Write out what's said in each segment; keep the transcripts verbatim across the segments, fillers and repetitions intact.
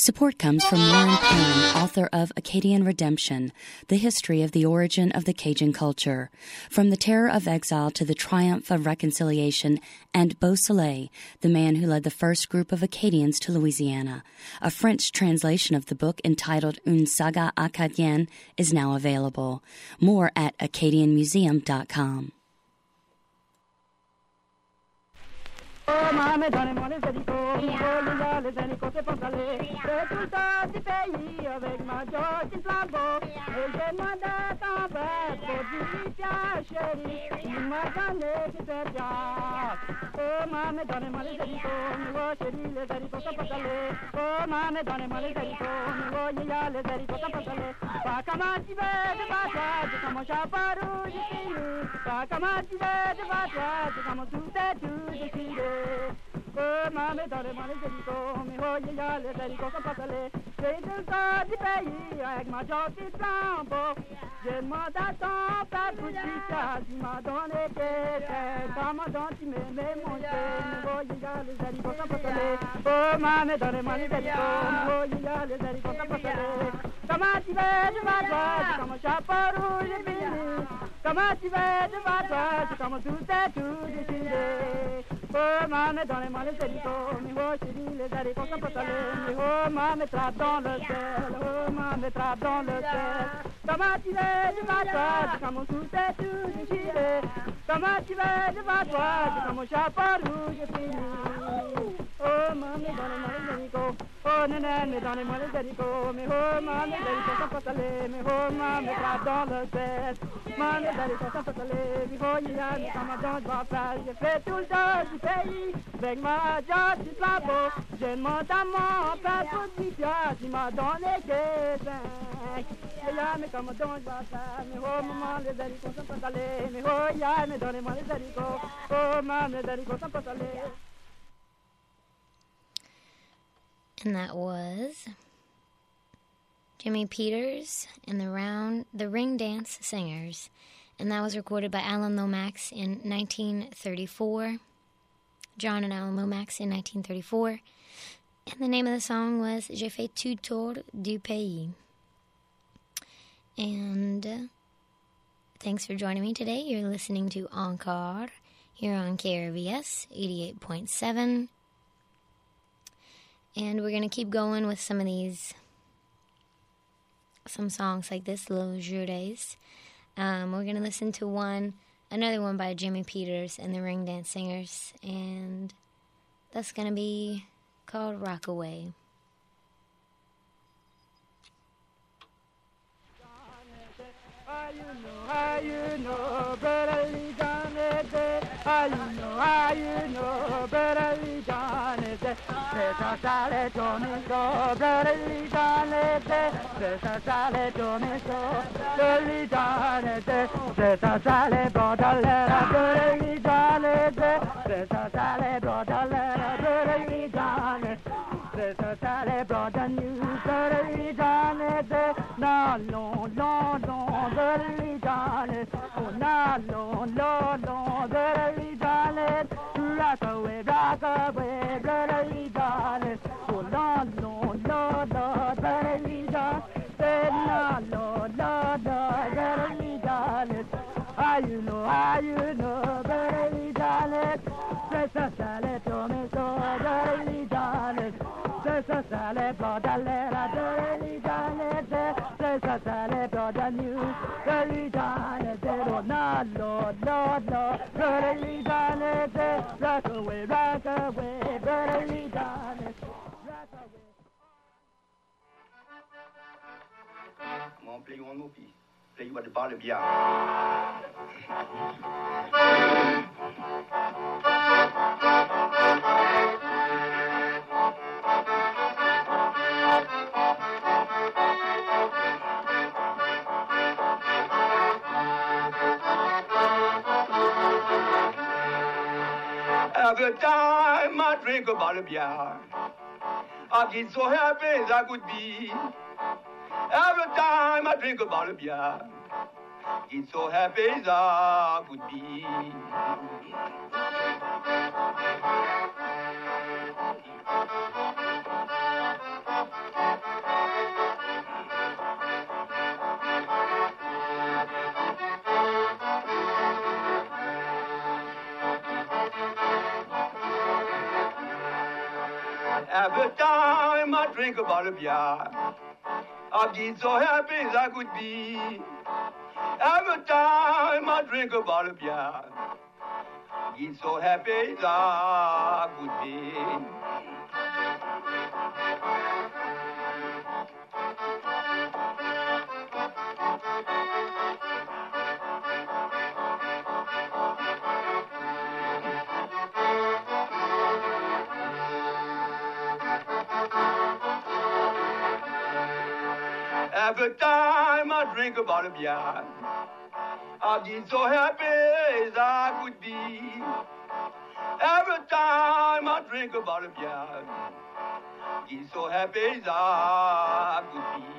Support comes from Warren Penn, author of Acadian Redemption, The History of the Origin of the Cajun Culture, From the Terror of Exile to the Triumph of Reconciliation, and Beausoleil, the man who led the first group of Acadians to Louisiana. A French translation of the book entitled Une saga acadienne is now available. More at acadian museum dot com. Oh, maman, donnez-moi les haricots, Lila, les haricots, c'est pas salé. C'est tout le temps du pays avec ma George in flambeau. Et j'ai demandé ton père pour du piage, chérie. Il m'a donné que c'est bien. Oh, maman, donnez-moi les haricots, oh, chérie, les haricots, c'est pas salé. Oh, maman, donnez-moi les haricots, oh, Lila, les haricots, c'est pas salé. Pas comment tu veux de battre, tu comme un chapeau rouge, pas comment tu veux de battre, tu comme tout est tout décidé. Oh, maman, donnez-moi les haricots, mais oh, il y a les haricots comme pas salés. C'est tout le temps du pays avec ma gentille flambeau. Je demande à ton père pour du piage, il m'a donné des têtes. Comment donc tu m'aimais, mon Dieu, mais oh, il y a les haricots comme pas salés. Oh, maman, donnez-moi les haricots, mais oh, il y a les haricots comme pas salés. Comment tu veux de ma droite, comme un chapeau rouge et fini. Comment tu veux de ma droite, comme tout est tout décidé. Oh, maman, donnez-moi les haricots, mais oh, chérie, les haricots sont pas salés. Mais oh, maman, trappe dans le sel, oh, maman, trappe dans le sel. Comment tu veux de ma droite, comme tout est tout décidé. Comment tu veux de ma droite, comme un chapeau rouge et fini. Oh, maman, donnez-moi les haricots. Oh, néné, donnez-moi les haricots, mais oh, maman, les haricots sont pas salés. Mais oh, maman, trappe dans le sel. Maman, les haricots sont pas salés. Mais oh, il y a des camarades, je vais faire. J'ai fait tout le temps du pays. Avec ma joie du flambeau, je demande à mon père pour dix piastres, il m'a donné que cinq. Et là, mais comment donc je vais faire, mais oh maman, les haricots sont pas salés, mais oh ya, mais donnez-moi les haricots, oh maman, les haricots sont pas salés. And that was Jimmy Peters and the Round, the Ring Dance Singers, and that was recorded by Alan Lomax in nineteen thirty-four. John and Alan Lomax in nineteen thirty-four, and the name of the song was J'ai fait tout tour du pays. And uh, thanks for joining me today. You're listening to Encore here on K R V S eighty-eight point seven, and we're going to keep going with some of these, some songs like this, Little Jours. Um, we're going to listen to one Another one by Jimmy Peters and the Ring Dance Singers, and that's going to be called Rockaway. How you know, how you know, better be done it. How you know, how you know, better be done it. Better sale domingo, better be done it. Better sale domingo, better be done it. Better sale bordalera, better be done it. Better sale bordalera, better be done it. Better sale border news, better be done it. No, no, no, no, better be done it. Oh, no, no, no, no, better be done it. Rock away, rock away, better be done it. Oh, no, no, no, no, better be done it. No, no, no, no, better be done it. How you know, how you know, better be done it. Better sale tomato, better be done it. Better sale bordalera, better be done it. Better sale border news, better be done it. Oh, no, no, no, no, better be done it. Rock away, rock away, better be done it. Rock away. I'm gonna play you one more piece. Play you at the bottom of your Every time I drink a bottle of beer, I get so happy as I could be. Every time I drink a bottle of beer, I get so happy as I could be. Every time I drink a bottle of beer, I get so happy as I could be. Every time I drink a bottle of beer, I get so happy as I could be. Every time I drink a bottle of beer, I get so happy as I could be. Every time I drink a bottle of beer, I get so happy as I could be.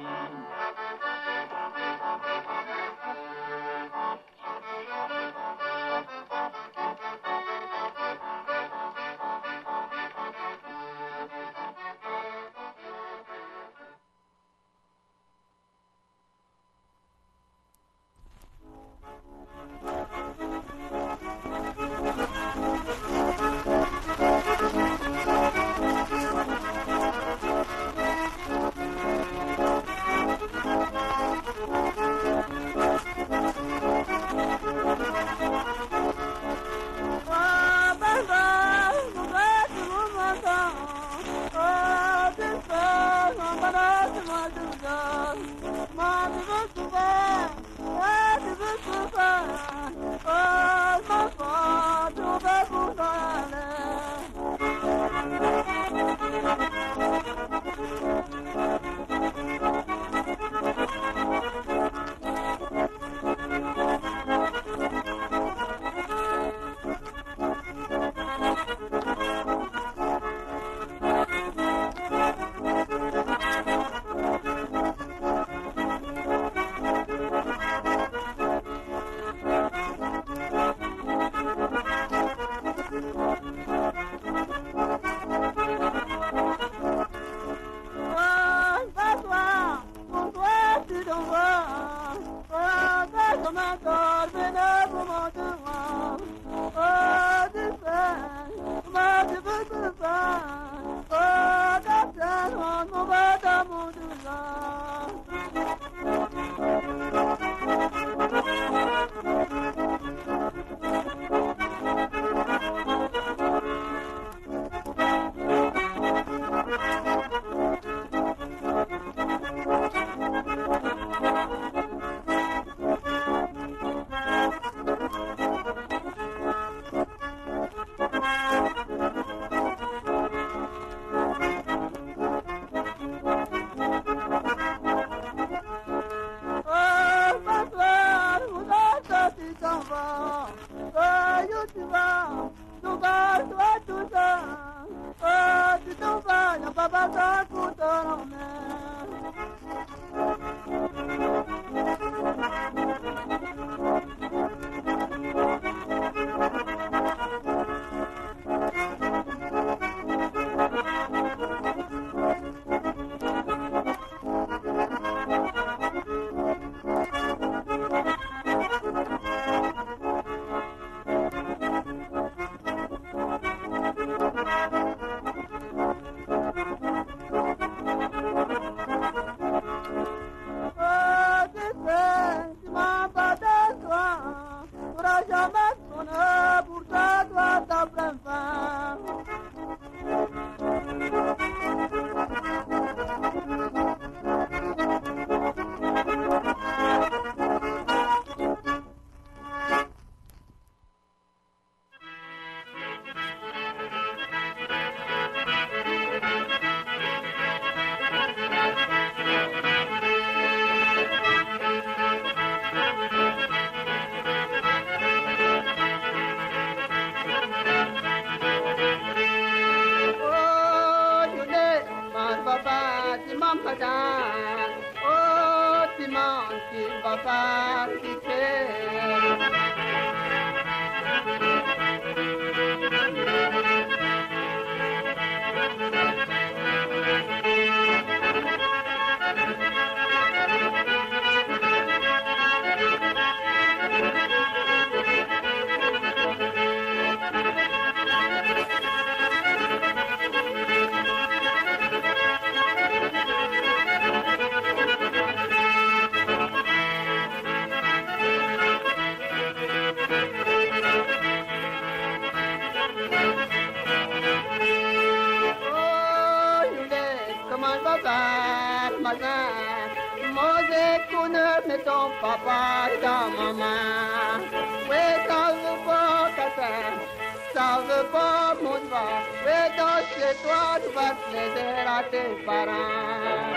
comment je vais faire ce matin? Mon écoute mais ton papa est dans ma main. Oui, ça veut pas casser, ça veut pas mon doigt. Oui, donc chez toi, tu vas te laisser à tes parents.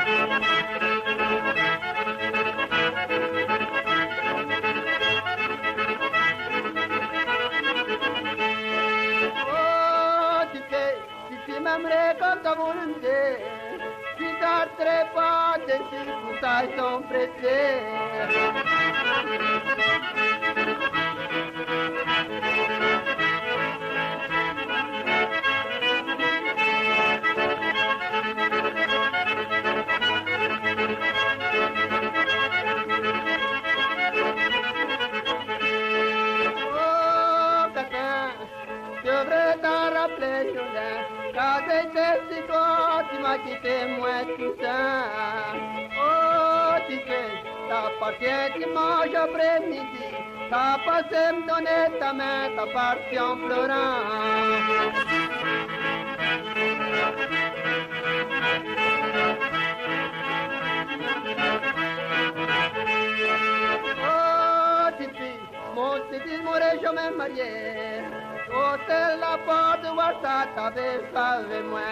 Oh, tu sais, si tu m'aimerais comme ta volonté, tu t'arrêterais pas de circonstances pressées. Oh, Cassin, tu devrais t'en rappeler, Julien. Quand j'étais si toi, tu m'as quitté, moi, tout ça. Oh, tu sais, t'appartiens dimanche après-midi. T'as passé me donner ta main, t'as parti en pleurant. Oh, Tipi, mon petit m'aurait jamais marié. Oh, c'est la porte de voir ça, t'avais pas avec moi.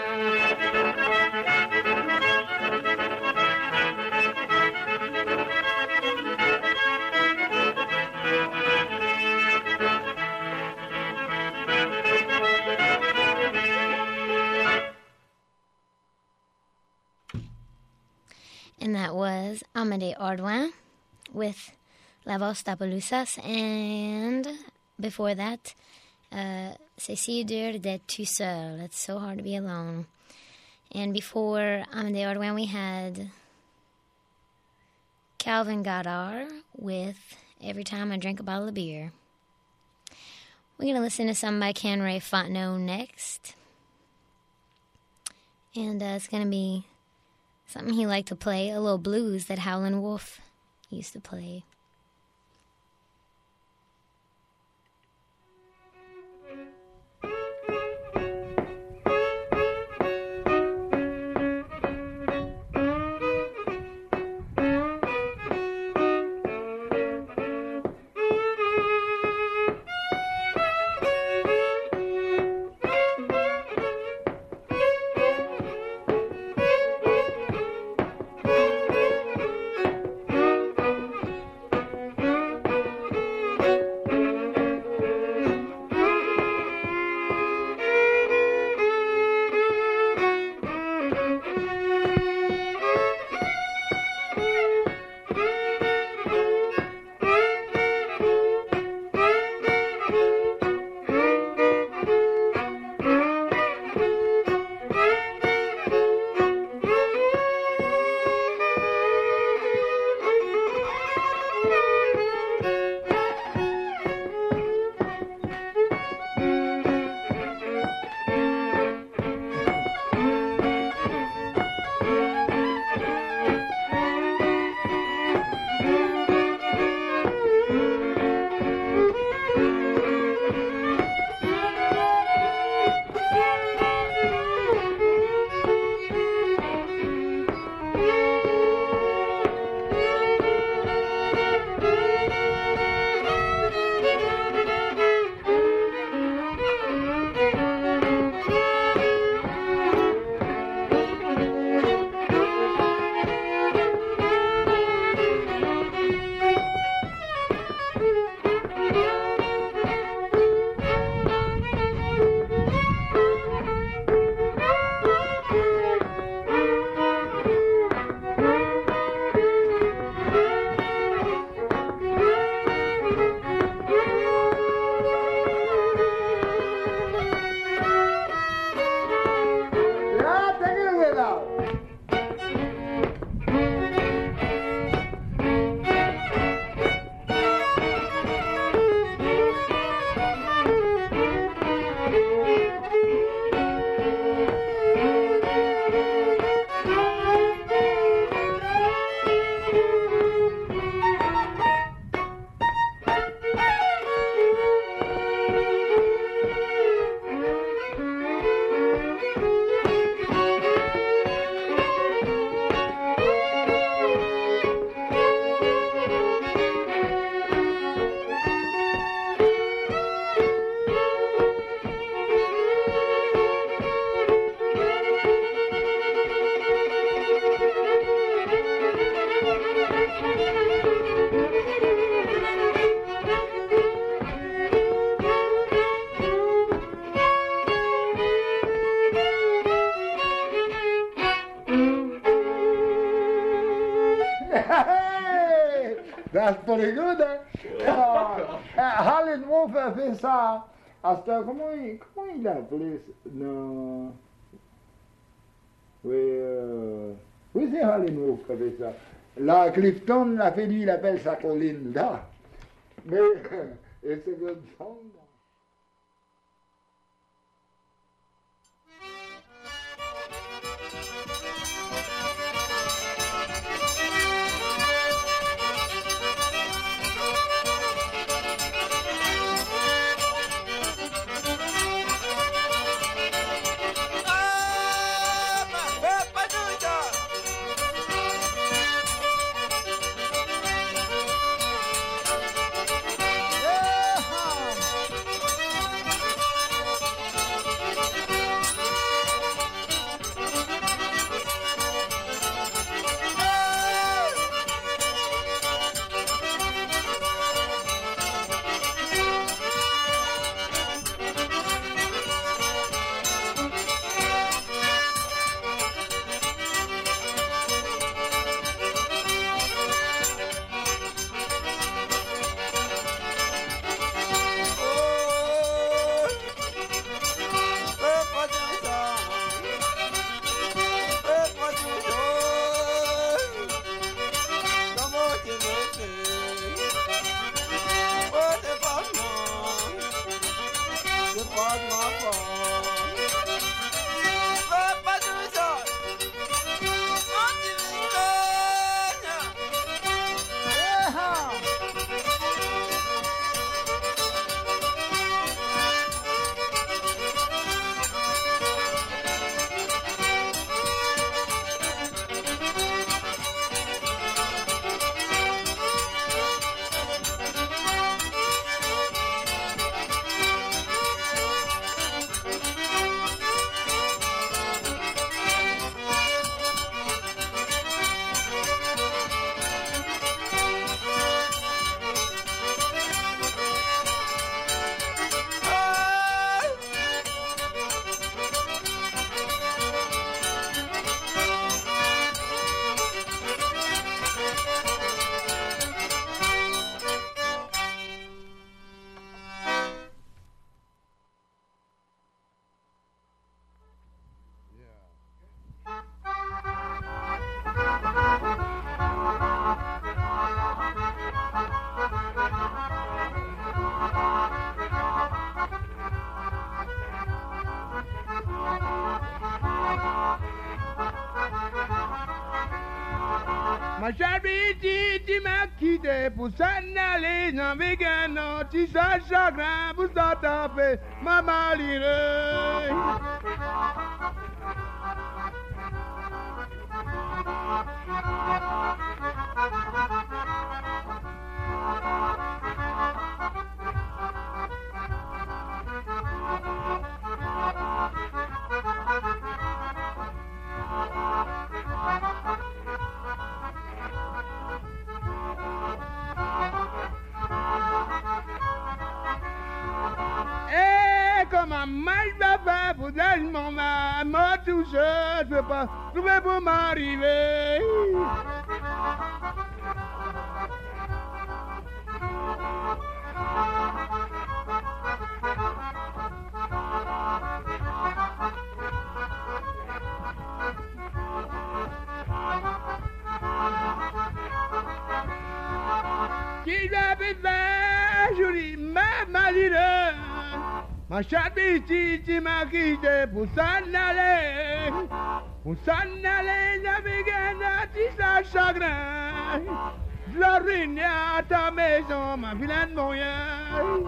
And that was Amédée Ardouin with La Voz Tapalusas, and before that, uh, C'est si dur d'être tout seul. It's so hard to be alone. And before Amédée Ardouin, we had Calvin Goddard with Every Time I Drink a Bottle of Beer. We're going to listen to some by Ken Ray Fontenot next. And uh, it's going to be something he liked to play, a little blues that Howlin' Wolf used to play. That's pretty good, eh? Uh, Harlan Wolf a fait ça. Hasta, comment, il, comment il a appelé ça? Non. Oui, euh, oui c'est Harlan Wolf qui a fait ça. Là, Clifton l'a fait, lui, il appelle ça Colinda. Mais, it's a good song. Ma charité, tu m'as quitté pour s'en aller dans Végano, tu sais chagrin pour s'en taper, ma malheureuse. Comment mal va faire pour donner mon mal, moi tout seul, je peux pas trouver pour m'arriver. Qui l'avait fait, jolie, ma malheureuse. Ma chabiti, tu m'as quitté pour s'en aller, pour s'en aller naviguer dans tes chagrins. Je la ruine à ta maison, ma vilaine moyenne.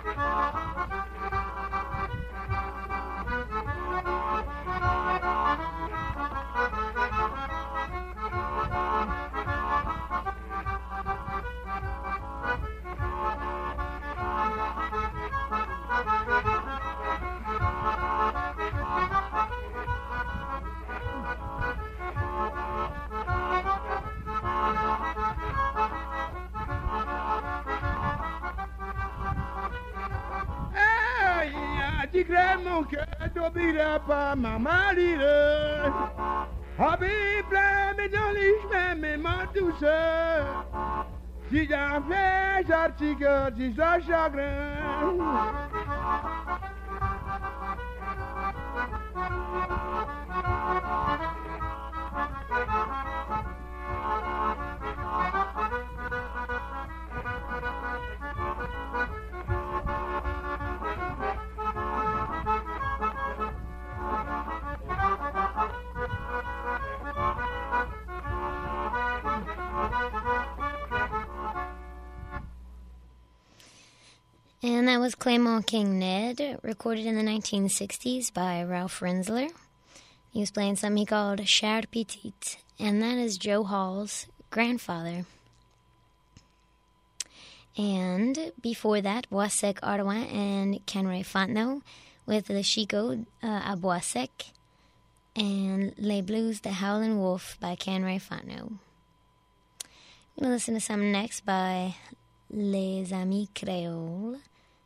Tu crèves mon cœur, t'oublieras pas ma malheureuse. Habille plein, mais dans les chemins, mais ma douceur. Si j'en fais sortir que tu sois chagrin. And that was Claymore King Ned, recorded in the nineteen sixties by Ralph Renzler. He was playing something he called Cher Petite, and that is Joe Hall's grandfather. And before that, Boissec Ardouin and Kenray Fontenot with Le Chico uh, à Boissec and Les Blues, The Howlin' Wolf by Kenray Fontenot. We're going to listen to some next by Les Amis Créoles.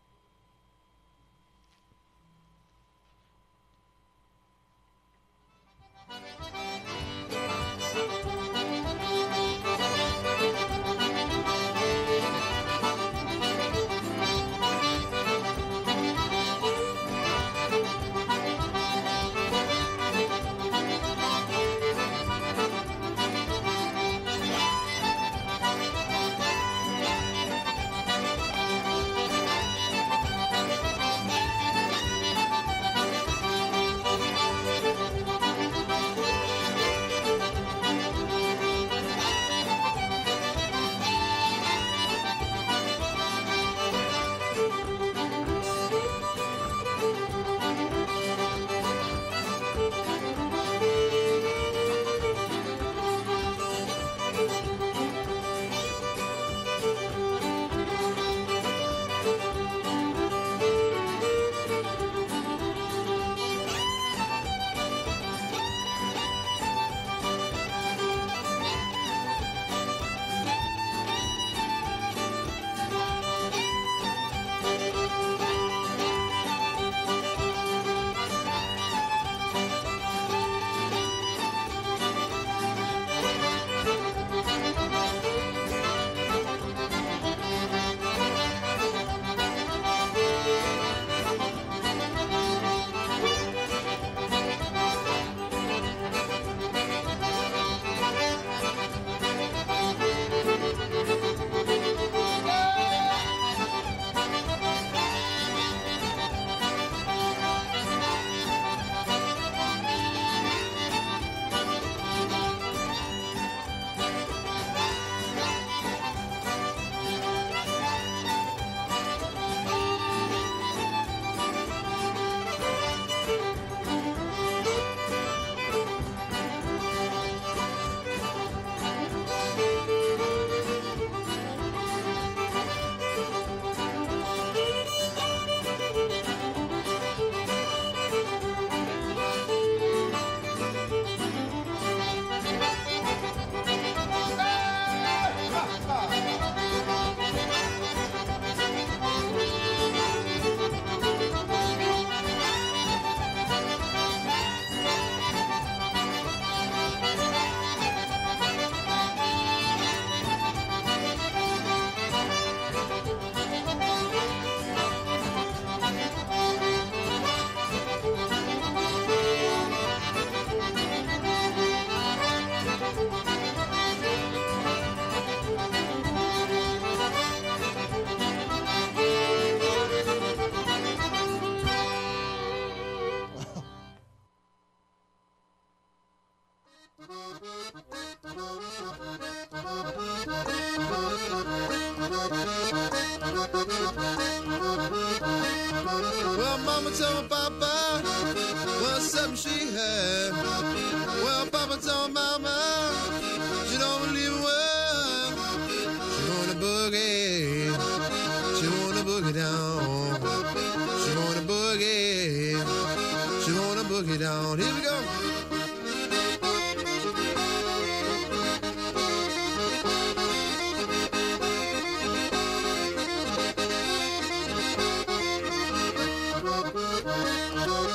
Well, Mama told Papa, well, something she had. Well, Papa told Mama, she don't believe a word. She wanna boogie, she wanna boogie down. She wanna boogie, she wanna boogie down. Here we go.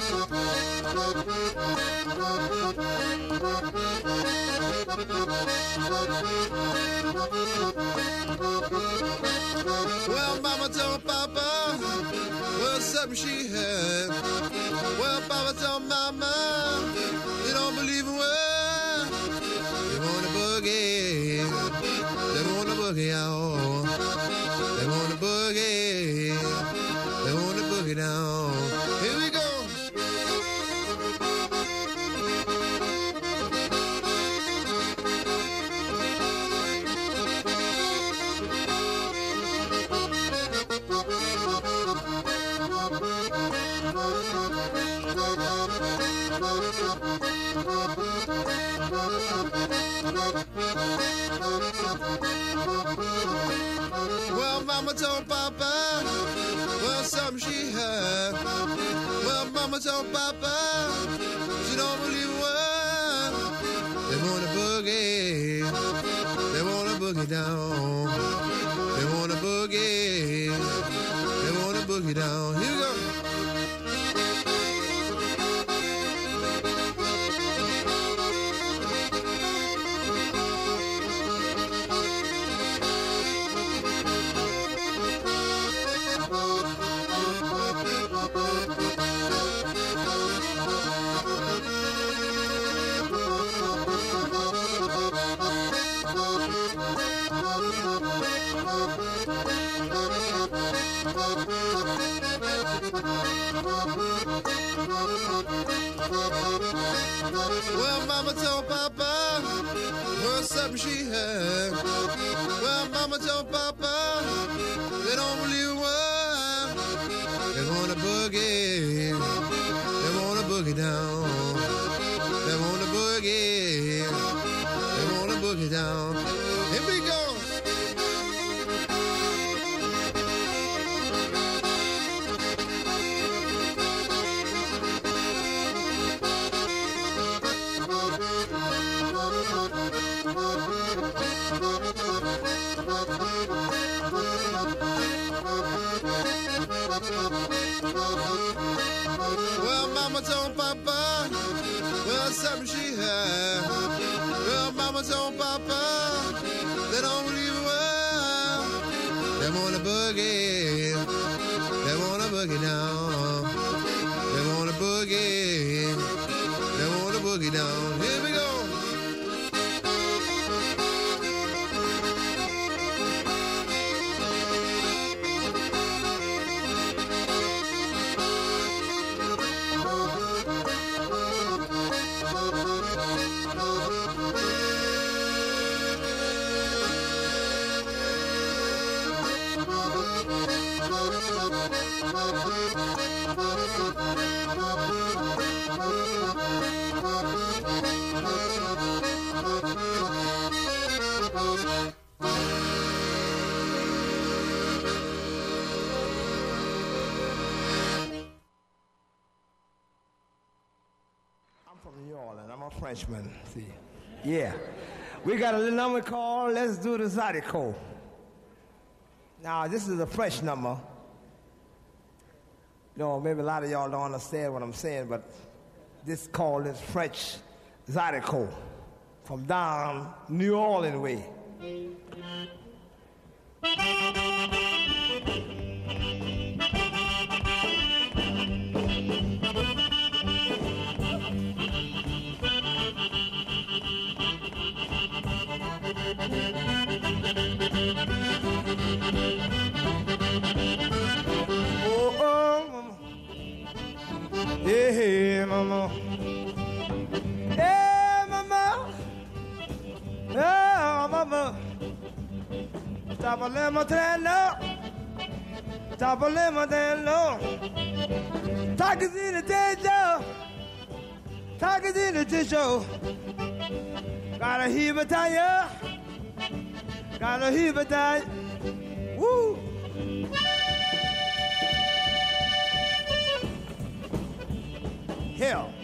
Thank you. Well, Mama told Papa, well, something she had. Well, Papa told Mama, you don't believe in word. They want a boogie. They want a boogie out. They want a boogie. They want a boogie down. Here we go. Well, Mama told Papa, well, something she had. Well, Mama told Papa, she don't believe a word. They want a boogie. They want a boogie down. They want a boogie. They want a boogie down. Here we go. Well, Mama told Papa, well, something she had. Well, Mama told Papa, they don't believe a word. They want a boogie. They want a boogie down. They want a boogie. They want a boogie down. Here we go. Well, Mama told Papa, well, something she had. Well, Mama told Papa, they don't believe a word. They want a boogie. They want a boogie down. They want a boogie. They want a boogie down. Here we go. Frenchman, see. Yeah. We got a little number called Let's Do the Zydeco. Now, this is a French number. You know, maybe a lot of y'all don't understand what I'm saying, but this called is French Zydeco from down New Orleans way. Hey, mama. Hey, mama. Hey, mama. Stop a lemon low. Stop a lemon low. Talk is in the day show. Talk is in the day show. Gotta heave it down, yeah. Gotta heave it down. Woo. Hell.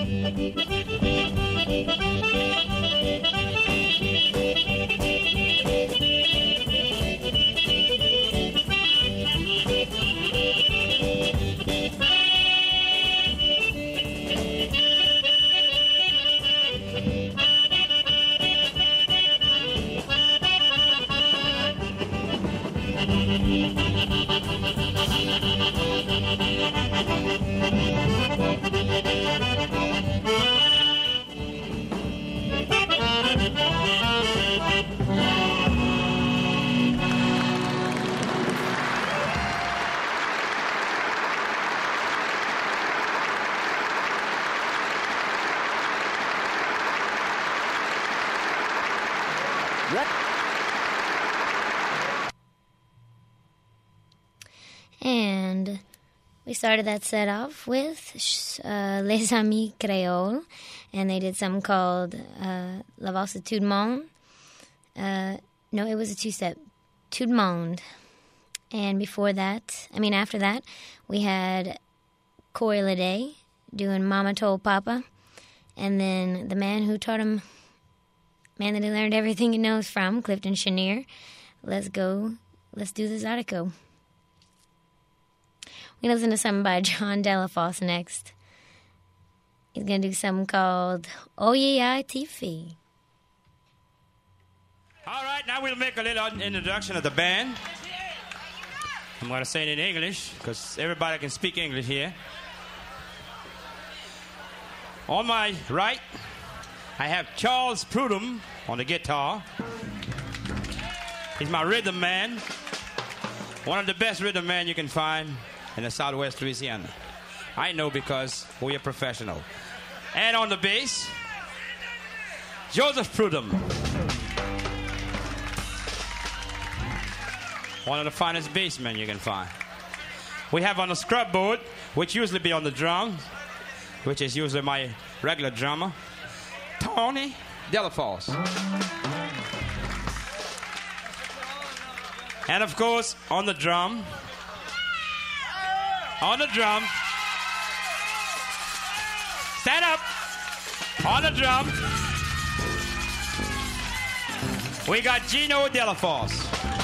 And we started that set off with uh, Les Amis Creoles, and they did something called uh, La Valse Tout le Monde. Uh, no, it was a two-step, Tout le Monde. And before that, I mean after that, we had Corey Lede doing Mama Told Papa, and then the man who taught him, man that he learned everything he knows from, Clifton Chenier. Let's go, let's do the Zydeco. We're going to listen to something by John Delafosse next. He's going to do something called Oye I T F. All right, now we'll make a little introduction of the band. I'm going to say it in English because everybody can speak English here. On my right, I have Charles Prudhomme on the guitar. He's my rhythm man. One of the best rhythm men you can find in the Southwest Louisiana. I know because we're professional. And on the bass, Joseph Prudhomme. One of the finest bassmen you can find. We have on the scrub board, which usually be on the drum, which is usually my regular drummer, Tony Delafosse. And of course, on the drum, on the drum, stand up, on the drum, we got Gino Delafosse.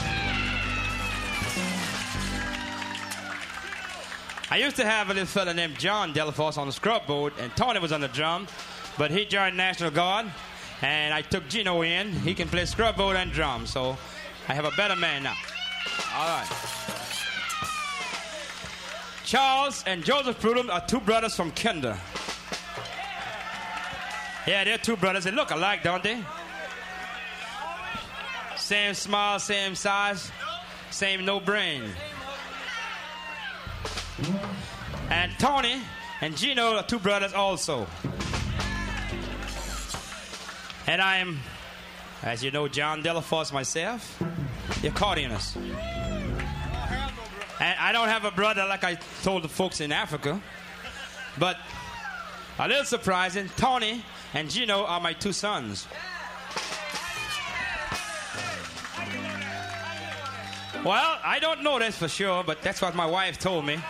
I used to have a little fella named John Delafosse on the scrub board, and Tony was on the drum, but he joined National Guard, and I took Gino in. He can play scrub board and drum, so I have a better man now. All right. Charles and Joseph Prudhomme are two brothers from Kinder. Yeah, they're two brothers. They look alike, don't they? Same smile, same size, same no brain. And Tony and Gino are two brothers also. And I'm, as you know, John Delafosse myself, the accordionist. And I don't have a brother like I told the folks in Africa. But a little surprising, Tony and Gino are my two sons. Well, I don't know this for sure, but that's what my wife told me.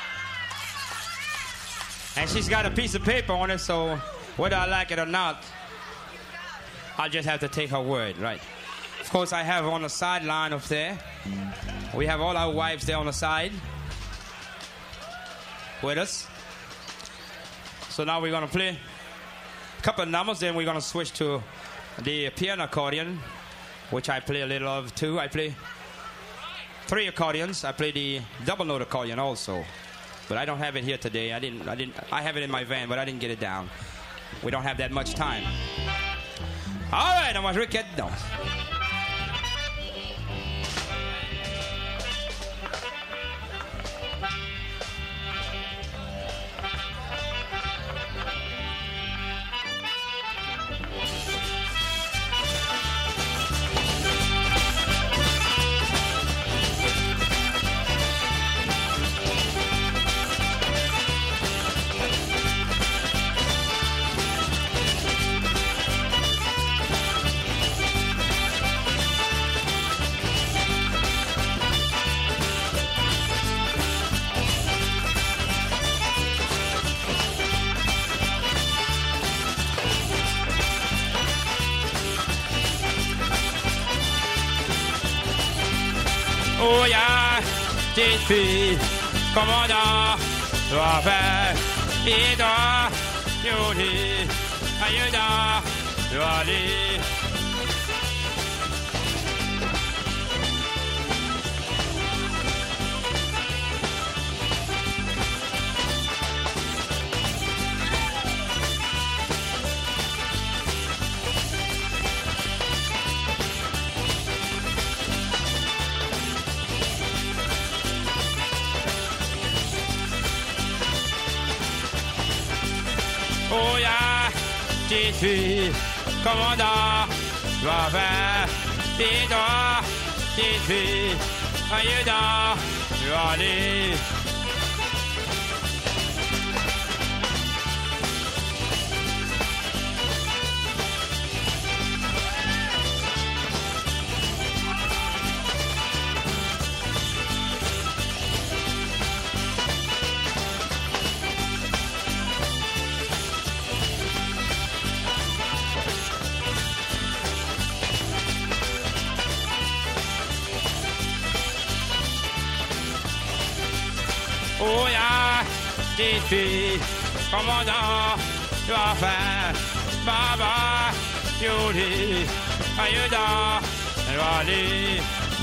And she's got a piece of paper on it, so whether I like it or not, I'll just have to take her word, right? Of course, I have on the sideline up there. We have all our wives there on the side with us. So now we're going to play a couple of numbers, then we're going to switch to the piano accordion, which I play a little of too. I play three accordions. I play the double note accordion also. But I don't have it here today. I didn't, I didn't, I have it in my van, but I didn't get it down. We don't have that much time. All right, I'm going to get down. petite fille, commandant, doit faire, il doit, Yoli, Ayuda, doit aller. Oh ya, petite fille, commandant, doit faire, il doit, petite fille, Ayuda, doit aller. Oh ya, petite fille, commandant, doit faire, Baba, Yoli, Ayuda, doit aller.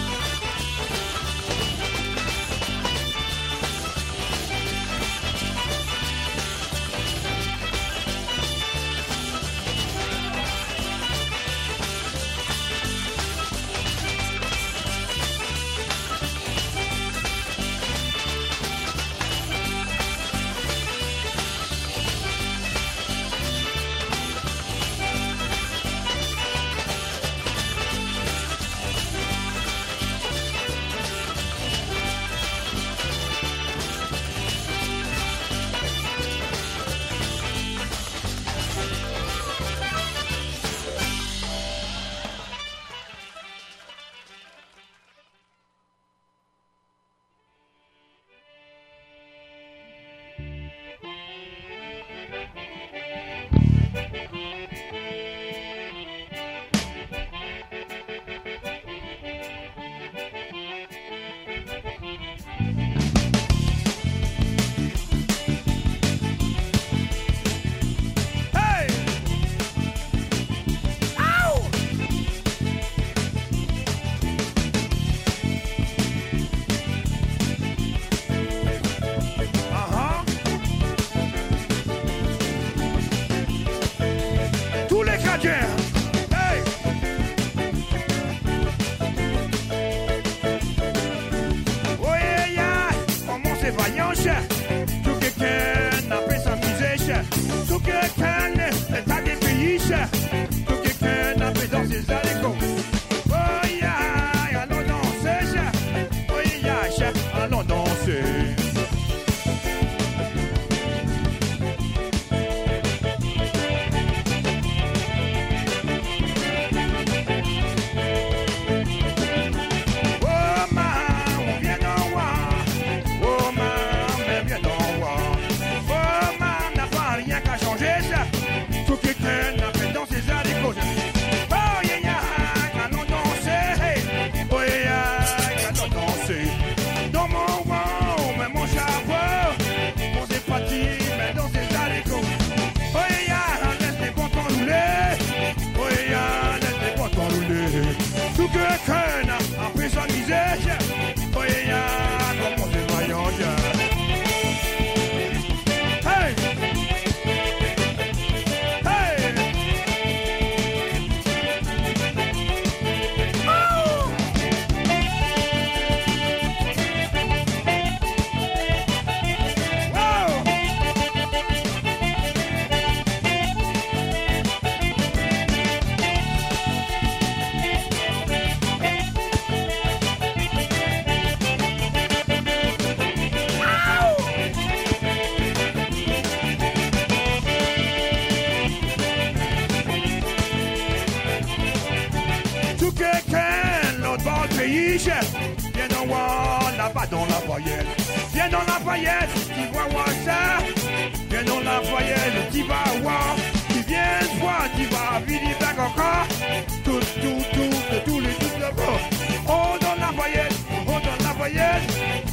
Viens dans voir là-bas dans la foyette. Viens dans la foyette, tu vois voir ça. Viens dans la foyette, tu vas voir. Tu viens voir, tu vas vivre back encore. Tout, tout, tout, de tous les trucs de bord. Oh dans la foyette, oh dans la foyette. Oh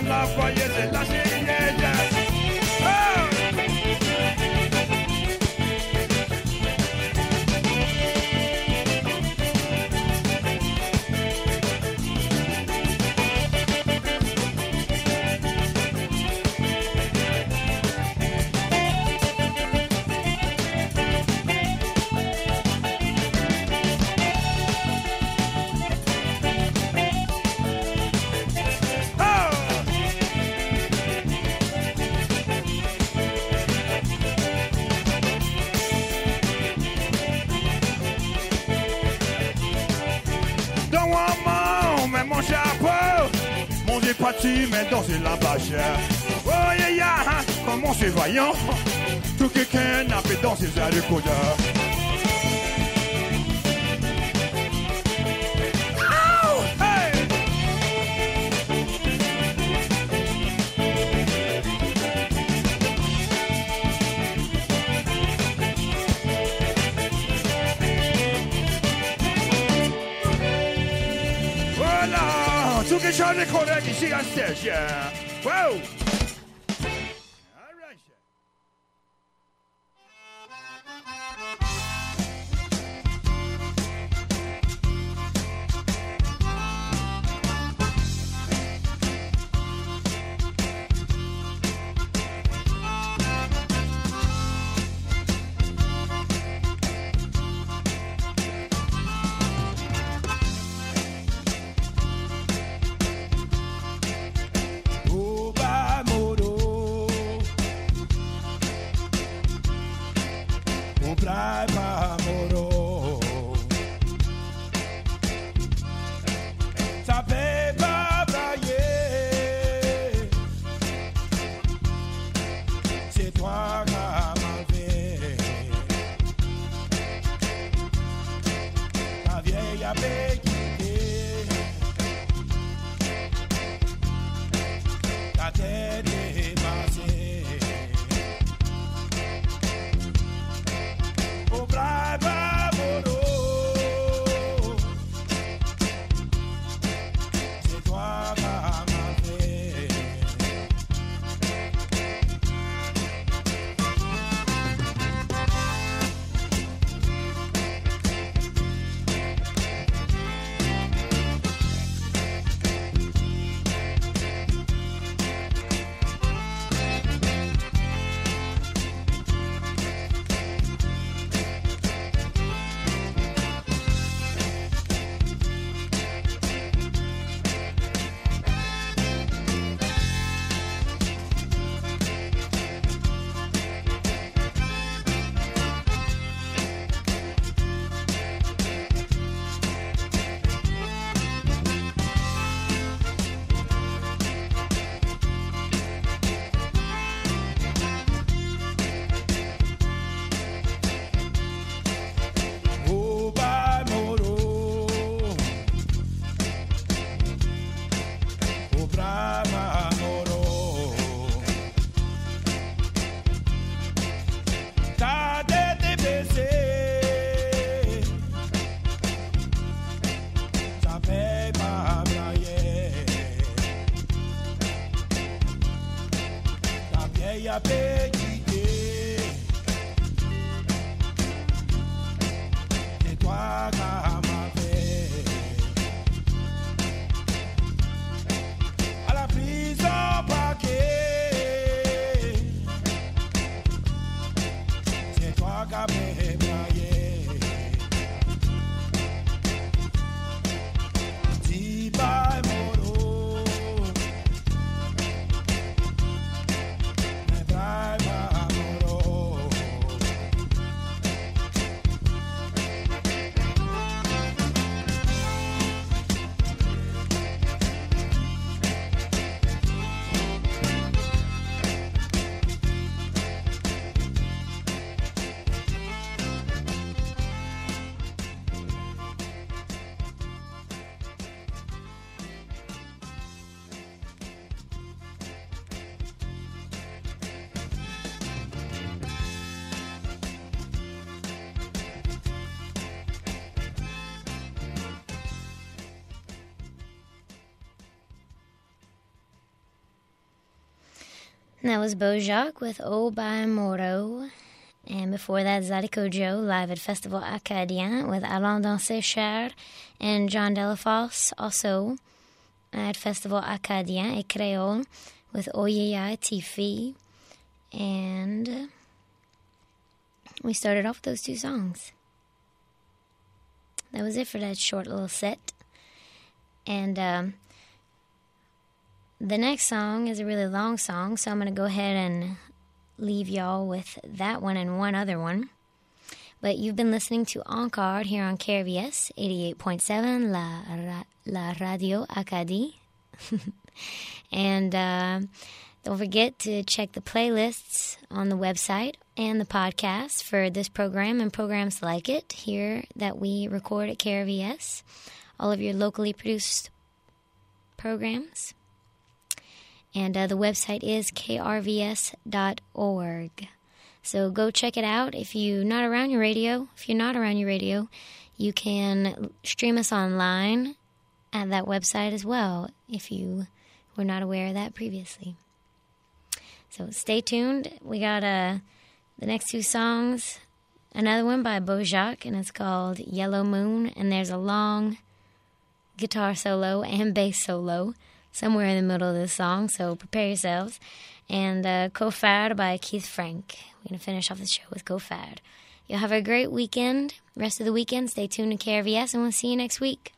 la foyer, c'est la sériette. Oh! Parti, mais danser la bâchère. Oh yeah yeah, comment c'est vaillant. Tout quelqu'un n'a fait danser ça de couleur. Oh, hey! Voilà, tout quelqu'un de couleur ici à stage. Wow! Bye bye. And that was Bojack with O by Moro. And before that, Zydeco Joe live at Festival Acadien with Allons Danser Cher and John Delafosse, also at Festival Acadien et Créole with Oyeyai Tifi. And we started off with those two songs. That was it for that short little set. And um, the next song is a really long song, so I'm going to go ahead and leave y'all with that one and one other one. But you've been listening to Encore here on K R V S eighty-eight point seven, La, Ra, La Radio Acadie. And uh, don't forget to check the playlists on the website and the podcast for this program and programs like it here that we record at K R V S. All of your locally produced programs. And uh, the website is k r v s dot org. So go check it out. If you're not around your radio, if you're not around your radio, you can stream us online at that website as well, if you were not aware of that previously. So stay tuned. We got uh, the next two songs. Another one by Bojack, and it's called Yellow Moon. And there's a long guitar solo and bass solo somewhere in the middle of this song, so prepare yourselves. And uh, Cofard by Keith Frank. We're going to finish off the show with Cofard. You'll have a great weekend. Rest of the weekend, stay tuned to K R V S, and we'll see you next week.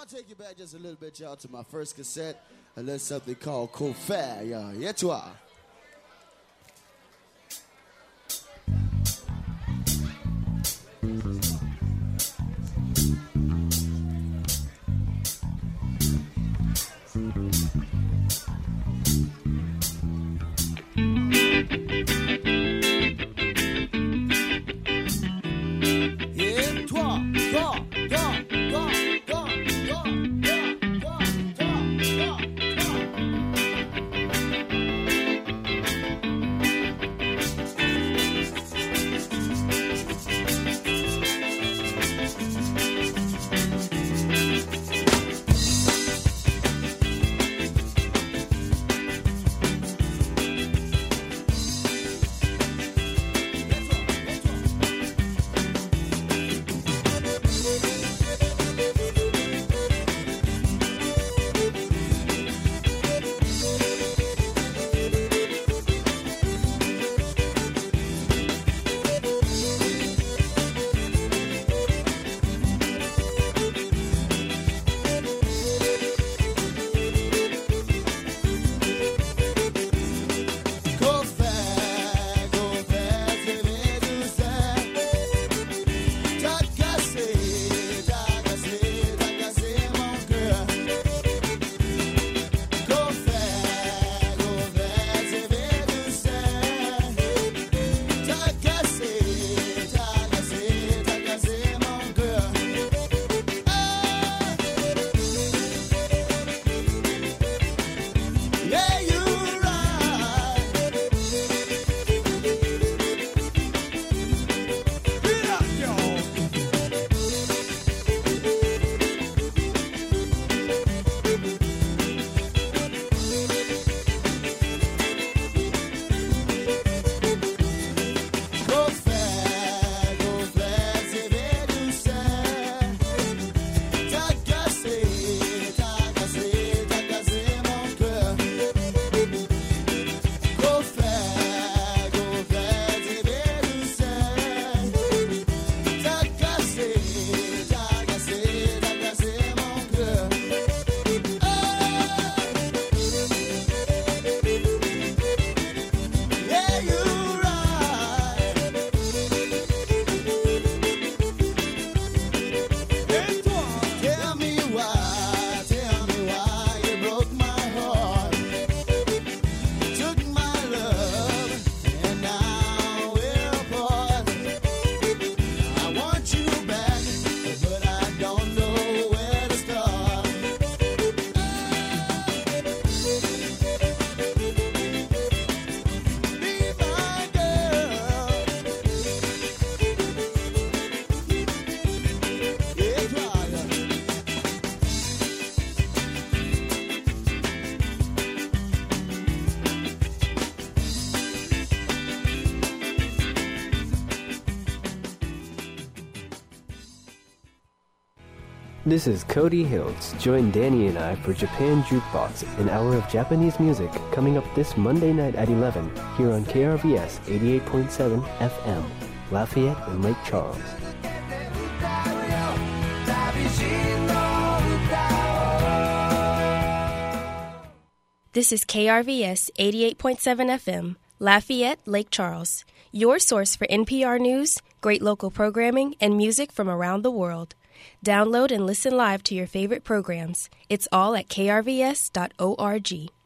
want to take you back just a little bit, y'all, to my first cassette. A little something called Cofair, y'all. Yeah, toi. Yeah, toi, toi, toi, toi, toi, toi, toi, toi, This is Cody Hiltz. Join Danny and I for Japan Jukebox, an hour of Japanese music, coming up this Monday night at eleven here on K R V S eighty-eight point seven F M, Lafayette and Lake Charles. This is K R V S eighty-eight point seven F M, Lafayette, Lake Charles, your source for N P R News, great local programming, and music from around the world. Download and listen live to your favorite programs. It's all at K R V S dot org.